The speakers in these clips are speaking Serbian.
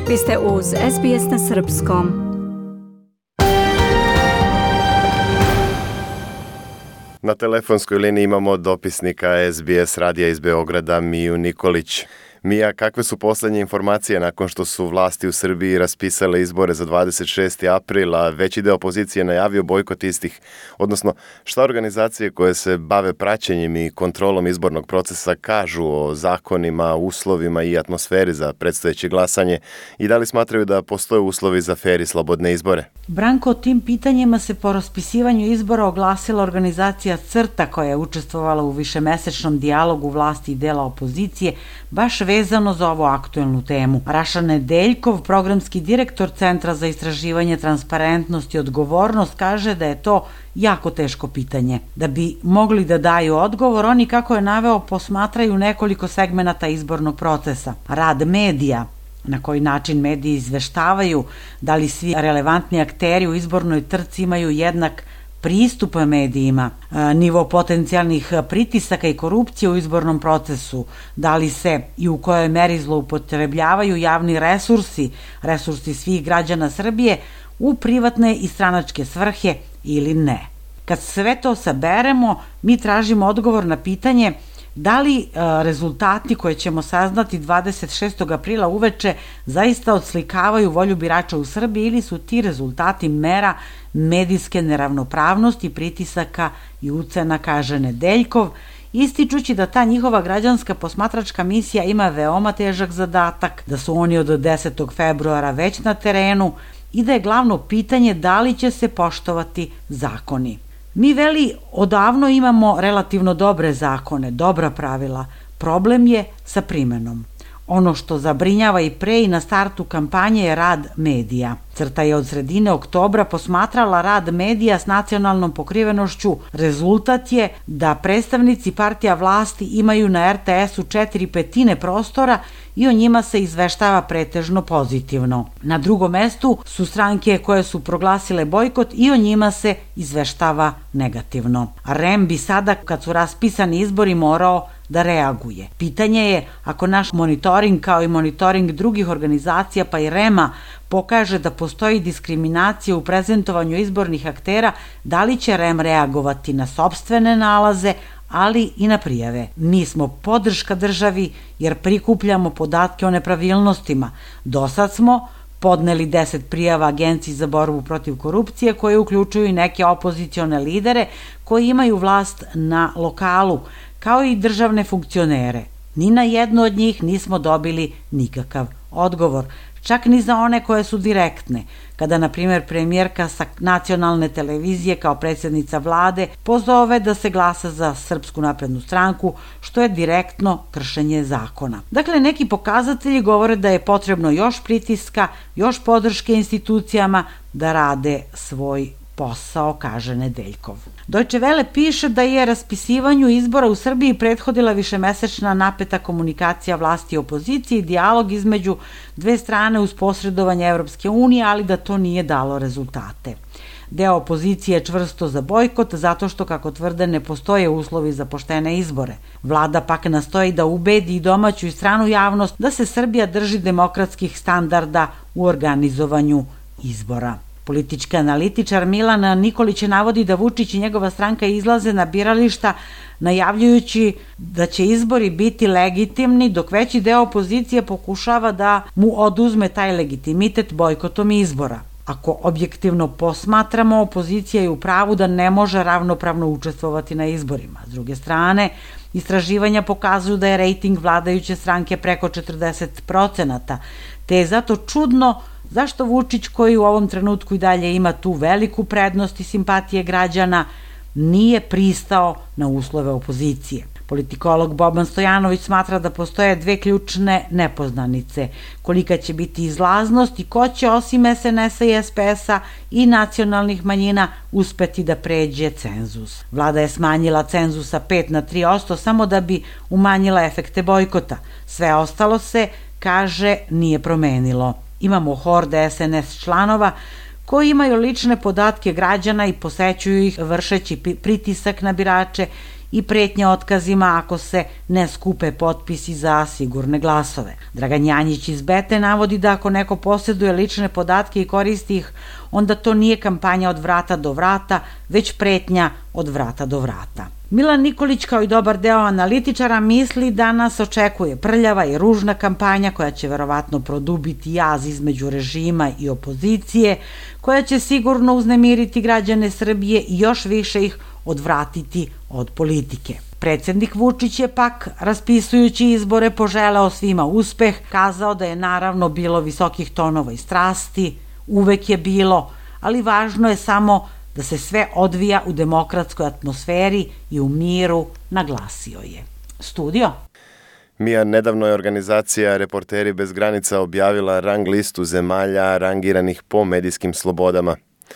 Vi ste uz SBS na Srpskom. Na telefonskoj liniji imamo dopisnika SBS radija iz Beograda, Miju Nikolić. Mija, kakve su poslednje informacije nakon što su vlasti u Srbiji raspisale izbore za 26. april, a veći deo opozicije najavio bojkot istih? Odnosno, šta organizacije koje se bave praćenjem i kontrolom izbornog procesa kažu o zakonima, uslovima i atmosferi za predstojeće glasanje i da li smatraju da postoje uslovi za fer i slobodne izbore? Branko, o tim pitanjima se po raspisivanju izbora oglasila organizacija CRTA koja je učestvovala u višemesečnom dijalogu vlasti i dela opozicije, baš vezano za ovu aktuelnu temu. Raša Nedeljkov, programski direktor Centra za istraživanje transparentnosti i odgovornost, kaže da je to jako teško pitanje. Da bi mogli da daju odgovor, oni, kako je naveo, posmatraju nekoliko segmenata izbornog procesa. Rad medija, na koji način mediji izveštavaju, da li svi relevantni akteri u izbornoj trci imaju jednak pristup medijima, nivo potencijalnih pritisaka i korupcije u izbornom procesu, da li se i u kojoj meri zloupotrebljavaju javni resursi svih građana Srbije u privatne i stranačke svrhe ili ne. Kad sve to saberemo, mi tražimo odgovor na pitanje da li rezultati koje ćemo saznati 26. aprila uveče zaista odslikavaju volju birača u Srbiji ili su ti rezultati mera medijske neravnopravnosti, pritisaka i ucena, kaže Nedeljkov, ističući da ta njihova građanska posmatračka misija ima veoma težak zadatak, da su oni od 10. februara već na terenu i da je glavno pitanje da li će se poštovati zakoni. Mi, veli, odavno imamo relativno dobre zakone, dobra pravila. Problem je sa primenom. Ono što zabrinjava i pre i na startu kampanje je rad medija. CRTA je od sredine oktobra posmatrala rad medija s nacionalnom pokrivenošću. Rezultat je da predstavnici partija vlasti imaju na RTS-u 4/5 prostora i o njima se izveštava pretežno pozitivno. Na drugom mestu su stranke koje su proglasile bojkot i o njima se izveštava negativno. REM bi sada, kad su raspisani izbori, morao da reaguje. Pitanje je, ako naš monitoring kao i monitoring drugih organizacija pa i REM-a pokaže da postoji diskriminacija u prezentovanju izbornih aktera, da li će REM reagovati na sopstvene nalaze, ali i na prijave. Mi smo podrška državi jer prikupljamo podatke o nepravilnostima. Do sad smo podneli 10 prijava Agenciji za borbu protiv korupcije koje uključuju i neke opozicione lidere koji imaju vlast na lokalu, kao i državne funkcionere. Ni na jednu od njih nismo dobili nikakav odgovor, čak ni za one koje su direktne, kada, na primjer, premijerka sa nacionalne televizije kao predsjednica vlade pozove da se glasa za Srpsku naprednu stranku, što je direktno kršenje zakona. Dakle, neki pokazatelji govore da je potrebno još pritiska, još podrške institucijama da rade svoj posao, kaže Nedeljkov. Deutsche Welle piše da je raspisivanju izbora u Srbiji prethodila višemesečna napeta komunikacija vlasti i opozicije i dijalog između dve strane uz posredovanje Evropske unije, ali da to nije dalo rezultate. Deo opozicije je čvrsto za bojkot zato što, kako tvrde, ne postoje uslovi za poštene izbore. Vlada pak nastoji da ubedi i domaću i stranu javnost da se Srbija drži demokratskih standarda u organizovanju izbora. Politički analitičar Milan Nikolić navodi da Vučić i njegova stranka izlaze na birališta najavljujući da će izbori biti legitimni, dok veći deo opozicije pokušava da mu oduzme taj legitimitet bojkotom izbora. Ako objektivno posmatramo, opozicija je u pravu da ne može ravnopravno učestvovati na izborima. S druge strane, istraživanja pokazuju da je rejting vladajuće stranke preko 40%, te je zato čudno zašto Vučić, koji u ovom trenutku i dalje ima tu veliku prednost i simpatije građana, nije pristao na uslove opozicije. Politikolog Boban Stojanović smatra da postoje dve ključne nepoznanice: kolika će biti izlaznost i ko će osim SNS-a i SPS-a i nacionalnih manjina uspeti da pređe cenzus. Vlada je smanjila cenzus sa 5 na 3% samo da bi umanjila efekte bojkota. Sve ostalo se, kaže, nije promenilo. Imamo horde SNS članova koji imaju lične podatke građana i posećuju ih vršeći pritisak na birače i pretnje otkazima ako se ne skupe potpisi za sigurne glasove. Dragan Janjić iz Bete navodi da ako neko posjeduje lične podatke i koristi ih, onda to nije kampanja od vrata do vrata, već pretnja od vrata do vrata. Milan Nikolić, kao i dobar deo analitičara, misli da nas očekuje prljava i ružna kampanja koja će verovatno produbiti jaz između režima i opozicije, koja će sigurno uznemiriti građane Srbije i još više ih odvratiti od politike. Predsednik Vučić je pak, raspisujući izbore, poželeo svima uspeh, kazao da je naravno bilo visokih tonova i strasti, uvek je bilo, ali važno je samo da se sve odvija u demokratskoj atmosferi i u miru, naglasio je. Studio? Mija, nedavno je organizacija Reporteri bez granica objavila rang listu zemalja rangiranih po medijskim slobodama.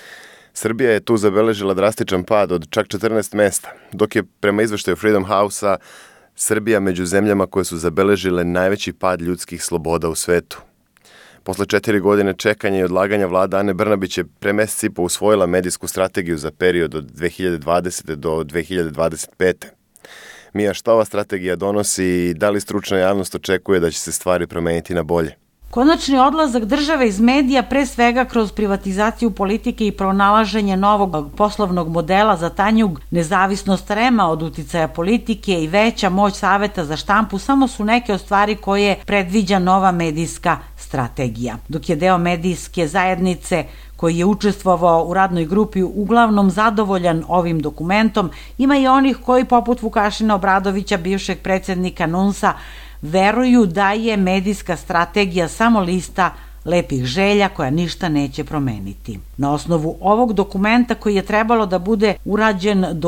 Srbija je tu zabeležila drastičan pad od čak 14 mesta, dok je prema izveštaju Freedom House-a Srbija među zemljama koje su zabeležile najveći pad ljudskih sloboda u svetu. Posle 4 godine čekanja i odlaganja vlada Ane Brnabić je pre mesec i po usvojila medijsku strategiju za period od 2020. do 2025. Mija, šta ova strategija donosi i da li stručna javnost očekuje da će se stvari promeniti na bolje? Konačni odlazak države iz medija, pre svega kroz privatizaciju politike i pronalaženje novog poslovnog modela za Tanjug, nezavisnost REM-a od uticaja politike i veća moć Saveta za štampu samo su neke od stvari koje predviđa nova medijska strategija. Dok je deo medijske zajednice koji je učestvovao u radnoj grupi uglavnom zadovoljan ovim dokumentom, ima i onih koji, poput Vukašina Obradovića, bivšeg predsednika NUNS-a, veruju da je medijska strategija samo lista lepih želja koja ništa neće promeniti. Na osnovu ovog dokumenta, koji je trebalo da bude urađen do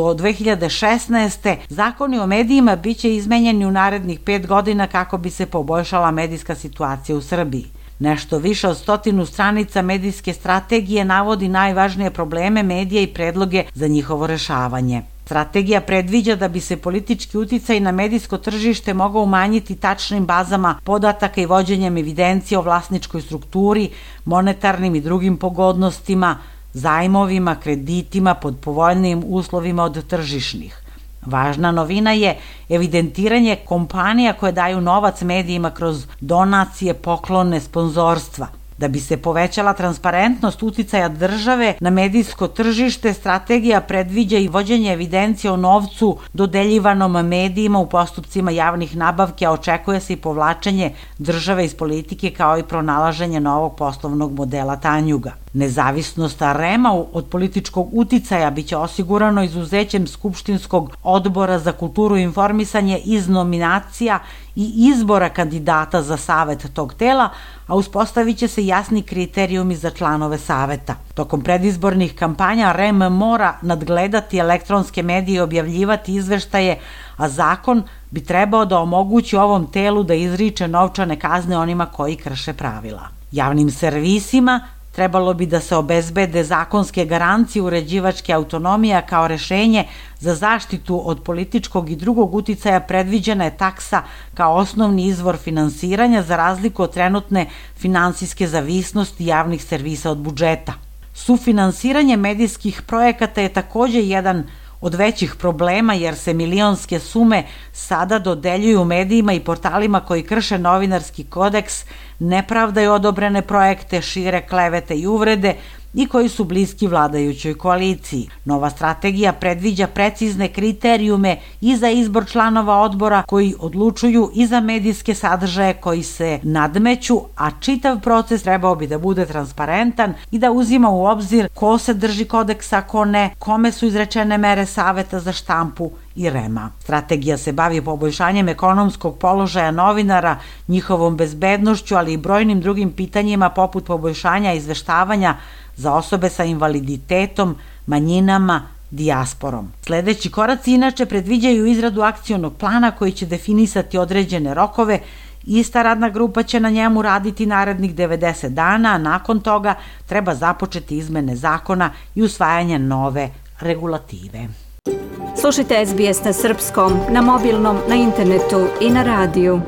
2016. zakoni o medijima biće izmenjeni u narednih 5 godina kako bi se poboljšala medijska situacija u Srbiji. Nešto više od 100 stranica medijske strategije navodi najvažnije probleme medija i predloge za njihovo rešavanje. Strategija predviđa da bi se politički uticaj na medijsko tržište mogao umanjiti tačnim bazama podataka i vođenjem evidencije o vlasničkoj strukturi, monetarnim i drugim pogodnostima, zajmovima, kreditima pod povoljnijim uslovima od tržišnih. Važna novina je evidentiranje kompanija koje daju novac medijima kroz donacije, poklone, sponzorstva. Da bi se povećala transparentnost uticaja države na medijsko tržište, strategija predviđa i vođenje evidencije o novcu dodeljivanom medijima u postupcima javnih nabavki, a očekuje se i povlačenje države iz politike kao i pronalaženje novog poslovnog modela Tanjuga. Nezavisnost REM-a od političkog uticaja biće osigurano izuzećem Skupštinskog odbora za kulturu i informisanje iz nominacija i izbora kandidata za savet tog tela, a uspostavit će se jasni kriterijumi za članove saveta. Tokom predizbornih kampanja REM mora nadgledati elektronske medije i objavljivati izveštaje, a zakon bi trebao da omogući ovom telu da izriče novčane kazne onima koji krše pravila. Javnim servisima trebalo bi da se obezbede zakonske garancije uređivačke autonomije, kao rešenje za zaštitu od političkog i drugog uticaja predviđena je taksa kao osnovni izvor finansiranja za razliku od trenutne finansijske zavisnosti javnih servisa od budžeta. Sufinansiranje medijskih projekata je takođe jedan od većih problema jer se milionske sume sada dodeljuju medijima i portalima koji krše novinarski kodeks, ne pravdaju odobrene projekte, šire klevete i uvrede i koji su bliski vladajućoj koaliciji. Nova strategija predviđa precizne kriterijume i za izbor članova odbora koji odlučuju i za medijske sadržaje koji se nadmeću, a čitav proces trebao bi da bude transparentan i da uzima u obzir ko se drži kodeksa, ko ne, kome su izrečene mere Saveta za štampu i REM-a. Strategija se bavi poboljšanjem ekonomskog položaja novinara, njihovom bezbednošću, ali i brojnim drugim pitanjima poput poboljšanja izveštavanja za osobe sa invaliditetom, manjinama, dijasporom. Sledeći koraci inače predviđaju izradu akcionog plana koji će definisati određene rokove. Ista radna grupa će na njemu raditi narednih 90 dana, a nakon toga treba započeti izmene zakona i usvajanje nove regulative. Slušajte SBS na srpskom, na mobilnom, na internetu i na radiju.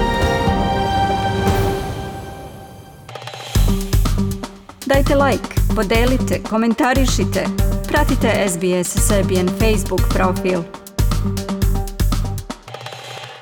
Dajte like, podelite, komentarišite. Pratite SBS Serbian Facebook profil.